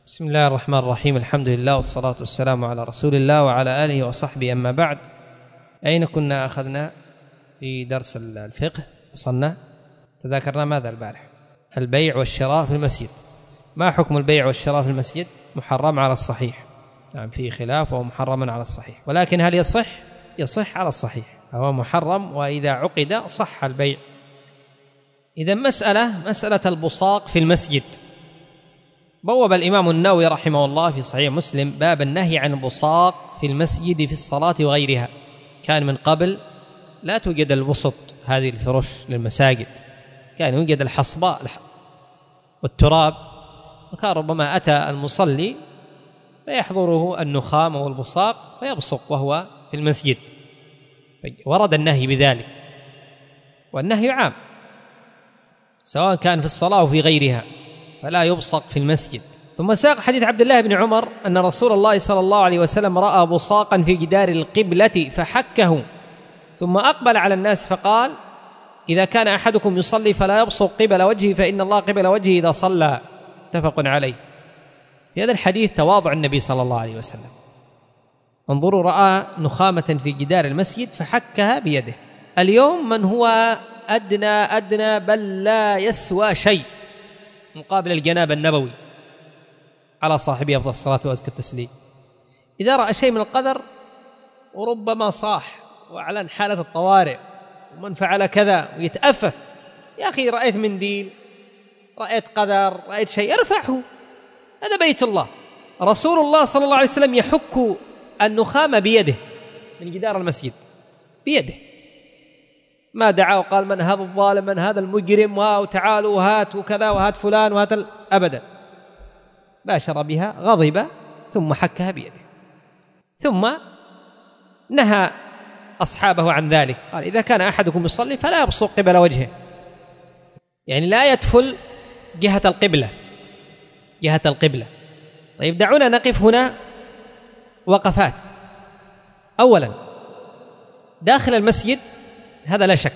بسم الله الرحمن الرحيم. الحمد لله والصلاة والسلام على رسول الله وعلى آله وصحبه. أما بعد، أين كنا أخذنا في درس الفقه؟ وصلنا تذاكرنا ماذا البارح؟ البيع والشراء في المسجد. ما حكم البيع والشراء في المسجد؟ محرم على الصحيح، نعم فيه خلاف وهو محرم على الصحيح، ولكن هل يصح على الصحيح؟ هو محرم، وإذا عقد صح البيع. إذا مسألة البصاق في المسجد. بوب الإمام النووي رحمه الله في صحيح مسلم باب النهي عن البصاق في المسجد في الصلاة وغيرها. كان من قبل لا توجد البسط، هذه الفرش للمساجد، كان يوجد الحصباء والتراب، وكان ربما أتى المصلي فيحضره النخام والبصاق فيبصق وهو في المسجد. ورد النهي بذلك، والنهي عام سواء كان في الصلاة أو في غيرها، فلا يبصق في المسجد. ثم ساق حديث عبد الله بن عمر أن رسول الله صلى الله عليه وسلم رأى بصاقا في جدار القبلة فحكه، ثم أقبل على الناس فقال: إذا كان أحدكم يصلي فلا يبصق قبل وجهه فإن الله قبل وجهه إذا صلى. متفق عليه. في هذا الحديث تواضع النبي صلى الله عليه وسلم. انظروا، رأى نخامة في جدار المسجد فحكها بيده. اليوم من هو أدنى بل لا يسوى شيء مقابل الجناب النبوي على صاحبه أفضل الصلاة وأزكى التسليم، إذا رأى شيء من القدر وربما صاح وأعلن حالة الطوارئ ومن فعل كذا ويتأفف. يا أخي، رأيت منديل، رأيت قدر، رأيت شيء، ارفعه، هذا بيت الله. رسول الله صلى الله عليه وسلم يحك النخام بيده من جدار المسجد بيده، ما دعا وقال من هذا الظالم، من هذا المجرم، وتعالوا وهات وكذا وهات فلان وهات أبدا. باشر بها، غضب، ثم حكها بيده، ثم نهى أصحابه عن ذلك. قال: إذا كان أحدكم يصلي فلا يبصق قبل وجهه، يعني لا يدفل جهة القبلة. طيب، دعونا نقف هنا وقفات. أولا، داخل المسجد هذا لا شك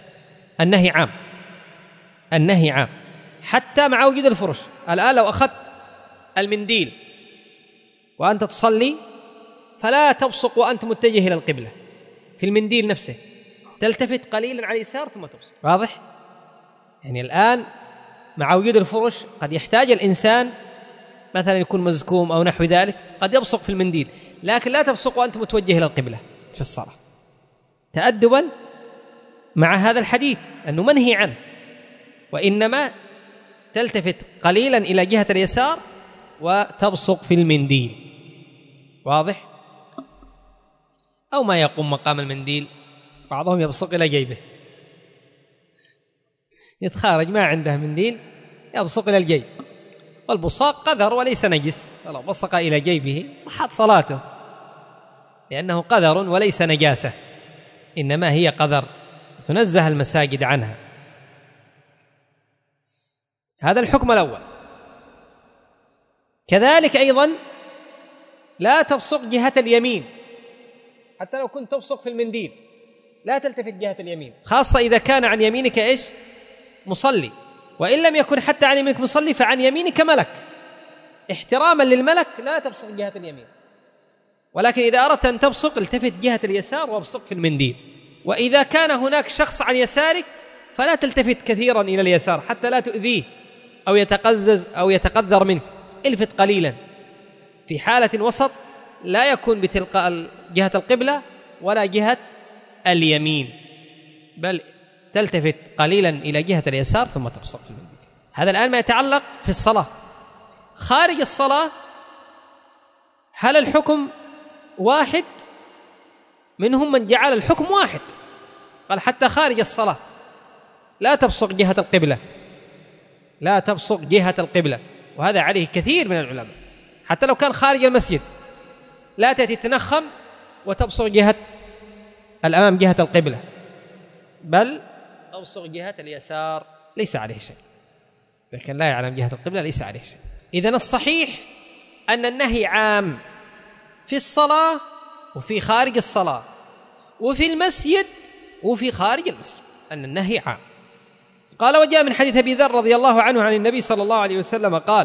النهي عام حتى مع وجود الفرش. الآن لو أخذت المنديل وأنت تصلي فلا تبصق وأنت متجه إلى القبلة في المنديل نفسه، تلتفت قليلا على اليسار ثم تبصق. واضح؟ يعني الآن مع وجود الفرش قد يحتاج الإنسان مثلا يكون مزكوم أو نحو ذلك، قد يبصق في المنديل، لكن لا تبصق وأنت متوجه إلى القبلة في الصلاة، تأدبا مع هذا الحديث أنه منهي عنه، وإنما تلتفت قليلا إلى جهة اليسار وتبصق في المنديل. واضح؟ أو ما يقوم مقام المنديل، بعضهم يبصق إلى جيبه، يتخارج ما عنده منديل يبصق إلى الجيب. والبصاق قذر وليس نجس، ولو بصق إلى جيبه صحت صلاته، لأنه قذر وليس نجاسة، إنما هي قذر تنزه المساجد عنها. هذا الحكم الأول. كذلك أيضا لا تبصق جهة اليمين، حتى لو كنت تبصق في المنديل لا تلتفت جهة اليمين، خاصة إذا كان عن يمينك مصلي، وإن لم يكن حتى عن يمينك مصلي فعن يمينك ملك، احتراما للملك لا تبصق جهة اليمين. ولكن إذا أردت أن تبصق التفت جهة اليسار وابصق في المنديل. وإذا كان هناك شخص عن يسارك فلا تلتفت كثيرا إلى اليسار حتى لا تؤذيه أو يتقزز أو يتقذر منك، الفت قليلا في حالة وسط لا يكون بتلقاء جهة القبلة ولا جهة اليمين، بل تلتفت قليلا إلى جهة اليسار ثم تبصق في المنديل. هذا الآن ما يتعلق في الصلاة. خارج الصلاة هل الحكم واحد؟ منهم من جعل الحكم واحد، قال حتى خارج الصلاة لا تبصق جهة القبلة، وهذا عليه كثير من العلماء. حتى لو كان خارج المسجد لا تأتي تنخم وتبصق جهة الأمام جهة القبلة، بل أبصق جهة اليسار ليس عليه شيء، لكن لا يعلم جهة القبلة ليس عليه شيء. إذن الصحيح أن النهي عام في الصلاة وفي خارج الصلاة وفي المسجد وفي خارج المسجد، أن النهي عام. قال: وجاء من حديث أبي ذر رضي الله عنه عن النبي صلى الله عليه وسلم قال: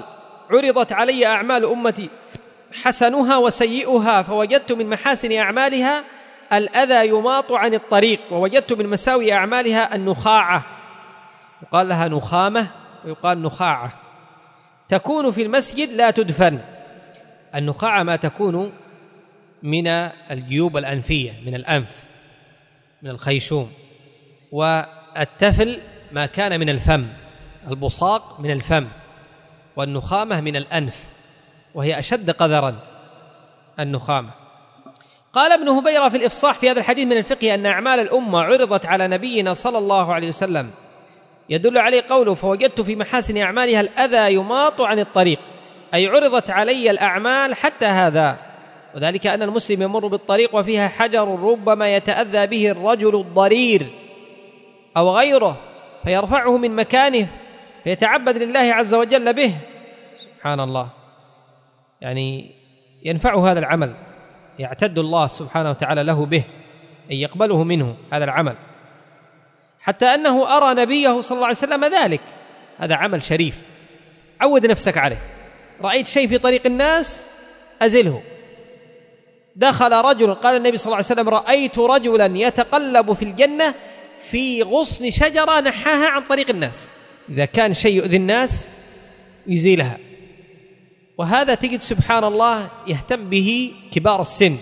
عرضت علي أعمال أمتي حسنها وسيئها، فوجدت من محاسن أعمالها الأذى يماط عن الطريق، ووجدت من مساوي أعمالها النخاعة، يقال لها نخامة ويقال نخاعة، تكون في المسجد لا تدفن. النخاعة ما تكون من الجيوب الأنفية، من الأنف، من الخيشوم، والتفل ما كان من الفم، البصاق من الفم، والنخامة من الأنف، وهي أشد قذرا النخامة. قال ابن هبيرة في الإفصاح في هذا الحديث من الفقه أن أعمال الأمة عرضت على نبينا صلى الله عليه وسلم، يدل عليه قوله فوجدت في محاسن أعمالها الأذى يماط عن الطريق، أي عرضت علي الأعمال حتى هذا، وذلك أن المسلم يمر بالطريق وفيها حجر ربما يتأذى به الرجل الضرير أو غيره فيرفعه من مكانه فيتعبد لله عز وجل به، سبحان الله، يعني ينفعه هذا العمل، يعتد الله سبحانه وتعالى له به أن يقبله منه هذا العمل، حتى أنه أرى نبيه صلى الله عليه وسلم ذلك. هذا عمل شريف، عود نفسك عليه. رأيت شيء في طريق الناس أزله. دخل رجل، قال النبي صلى الله عليه وسلم رأيت رجلا يتقلب في الجنة في غصن شجرة نحاها عن طريق الناس، إذا كان شيء يؤذي الناس يزيلها. وهذا تجد سبحان الله يهتم به كبار السن.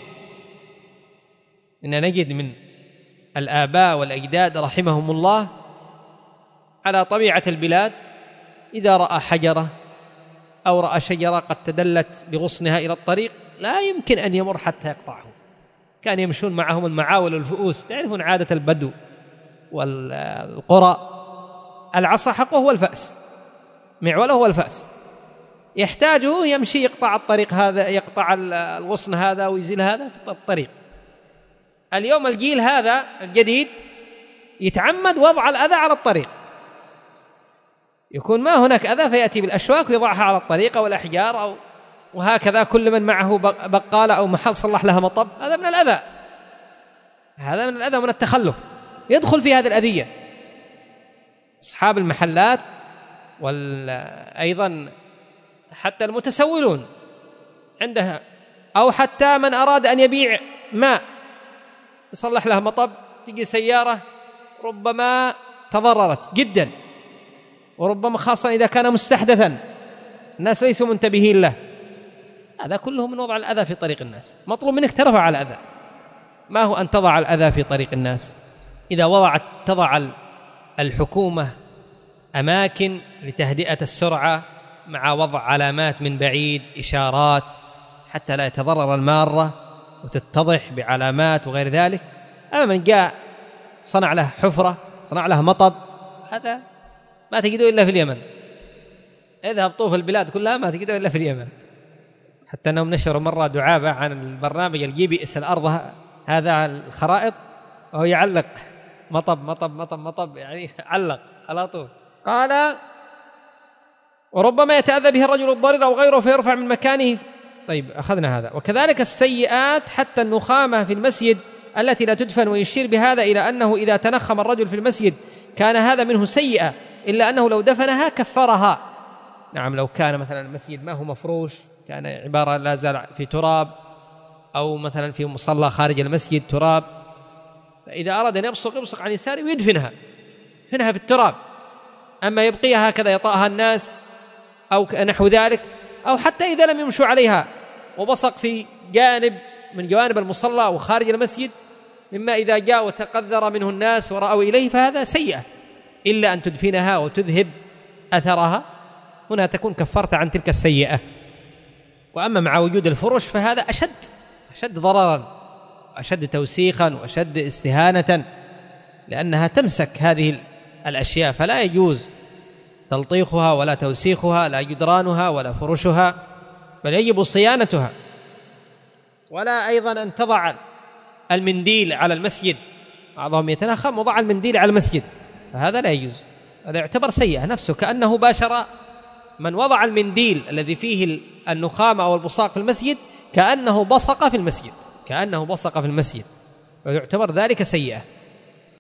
إن نجد من الآباء والأجداد رحمهم الله على طبيعة البلاد إذا رأى حجرة أو رأى شجرة قد تدلت بغصنها إلى الطريق لا يمكن أن يمر حتى يقطعه. كان يمشون معهم المعاول والفؤوس، تعرفون عادة البدو والقرى، العصا حقه هو الفأس، معوله هو الفأس، يحتاجه يمشي يقطع الطريق هذا، يقطع الغصن هذا ويزيل هذا في الطريق. اليوم الجيل هذا الجديد يتعمد وضع الأذى على الطريق، يكون ما هناك أذى فيأتي بالأشواك ويضعها على الطريق أو الأحجار أو وهكذا، كل من معه بقالة أو محل صلح لها مطب، هذا من الأذى، هذا من الأذى، من التخلف، يدخل في هذه الأذية. أصحاب المحلات وأيضا حتى المتسولون عندها، أو حتى من أراد أن يبيع ماء يصلح له مطب، تجي سيارة ربما تضررت جدا، وربما خاصة إذا كان مستحدثا الناس ليسوا منتبهين له، هذا كله من وضع الأذى في طريق الناس. مطلوب منك ترفع الأذى، ما هو أن تضع الأذى في طريق الناس. إذا تضع الحكومة أماكن لتهدئة السرعة مع وضع علامات من بعيد، إشارات حتى لا يتضرر المارة وتتضح بعلامات وغير ذلك، أما من جاء صنع له حفرة، صنع له مطب، هذا ما تجده إلا في اليمن. اذهب طوف البلاد كلها ما تجده إلا في اليمن. حتى أنهم نشروا مرة دعابة عن البرنامج الجيبي اس الأرض هذا الخرائط، وهو يعلق مطب مطب مطب مطب، يعني علق على طول. قال وربما يتأذى به الرجل الضرير أو غيره فيرفع من مكانه. طيب أخذنا هذا. وكذلك السيئات حتى النخامة في المسجد التي لا تدفن، ويشير بهذا إلى أنه إذا تنخم الرجل في المسجد كان هذا منه سيئة، إلا أنه لو دفنها كفرها. نعم، لو كان مثلا المسجد ما هو مفروش، كان عبارة لا زال في تراب، أو مثلا في مصلى خارج المسجد تراب، فإذا أراد أن يبصق عن يساره ويدفنها في التراب. أما يبقيها هكذا يطأها الناس أو نحو ذلك، أو حتى إذا لم يمشوا عليها وبصق في جانب من جوانب المصلى أو خارج المسجد، مما إذا جاء وتقذر منه الناس ورأوا إليه فهذا سيئة، إلا أن تدفنها وتذهب أثرها، هنا تكون كفرت عن تلك السيئة. وأما مع وجود الفرش فهذا أشد ضررا، أشد توسيخا، وأشد استهانة، لأنها تمسك هذه الأشياء، فلا يجوز تلطيخها ولا توسيخها، لا جدرانها ولا فرشها، بل يجب صيانتها. ولا أيضا أن تضع المنديل على المسجد، بعضهم يتنخم وضع المنديل على المسجد، فهذا لا يجوز، هذا يعتبر سيئة نفسه، كأنه باشر من وضع المنديل الذي فيه النخامة أو البصاق في المسجد، كأنه بصق في المسجد، ويعتبر ذلك سيئة.